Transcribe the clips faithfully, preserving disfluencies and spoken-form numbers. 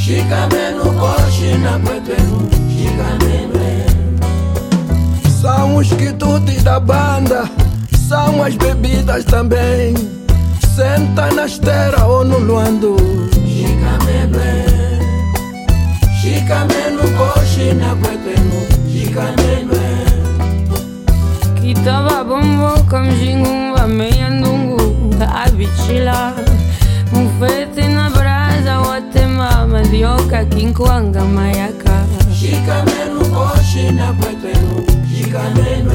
Shikamenu koshi na kwetenu, shikamenu. São os quitutes da banda, são as bebidas também. Senta na esteira ou no luando. Shikamenu, shikamenu koshi na kwetenu, shikamenu. Kitava bombo kamjingu meia ndungu abichila mufete na braza watema mandioka kinkwanga mayaka. Shikamenu koshi na kwetenu, shikamenu.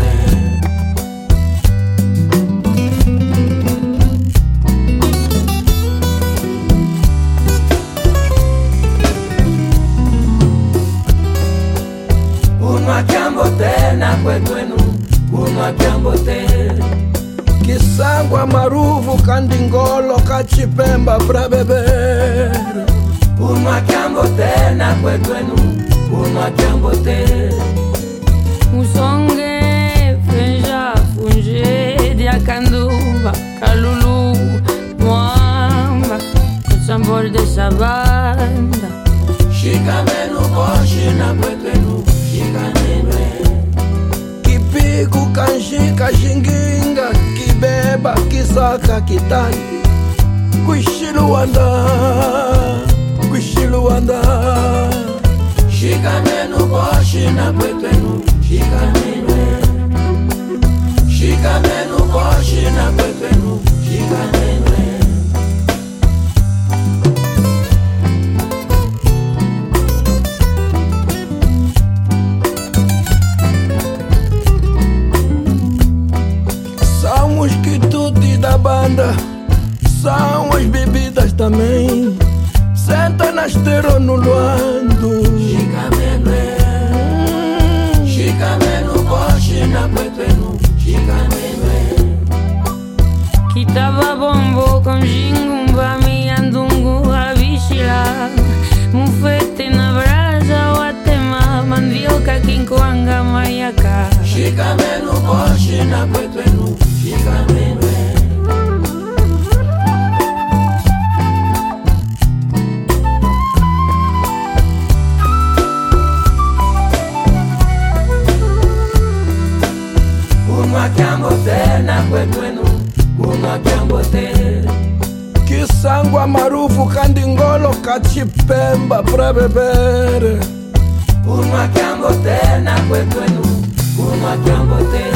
Unwa kiambote na kwetenu, unwa kiambote. Kisangwa maruvu kandingolo kachipemba pra beber. Unwa kiambote na kwetenu, unwa kiambote. Musonge feja funge dia canduba calulu mwamba com sabor dessa banda. Shikamenu koshi na kwetenu, shikamenu. Kipiku kanjika jinginga, kibeba kisaka kitali. Kuishiluanda, kuishiluanda. Shikamenu koshi na kwetenu, shikamenu. Shikamenu koshi na kwetenu, shikamenu. São os quitutes da banda, são as bebidas também. Senta na esteira no luando. Shikamenu, shikamenu koshi na kwetenu, shikamenu. Kitava bombo kamjingu meia ndungu abichila mufete na braza watema mandioka kinkwanga mayaka. Shikamenu koshi na kwetenu, shikamenu. Unwa kiambote na kwetenu, unwa kiambote. Kisangwa maruvu kandingolo kachipemba pra beber. Unwa kiambote na kwetenu, unwa kiambote.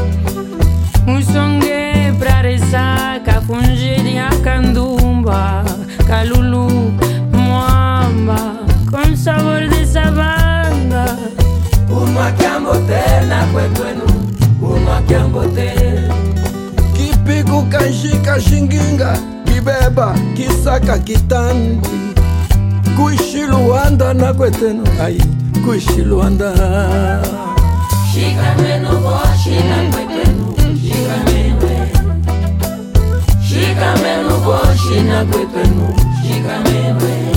Musonge pra resaca funge dia candumba calulu mwamba com sabor dessa banda. Unwa kiambote na kwetenu, unwa kiambote. Kipiku kanjika jinginga, kibeba kisaka kitandi. Kuishiluanda na kwetenu, ai, kuishiluanda. Shikamenu koshi na kwetenu, shikamenu. Shikamenu koshi na kwetenu, shikamenu.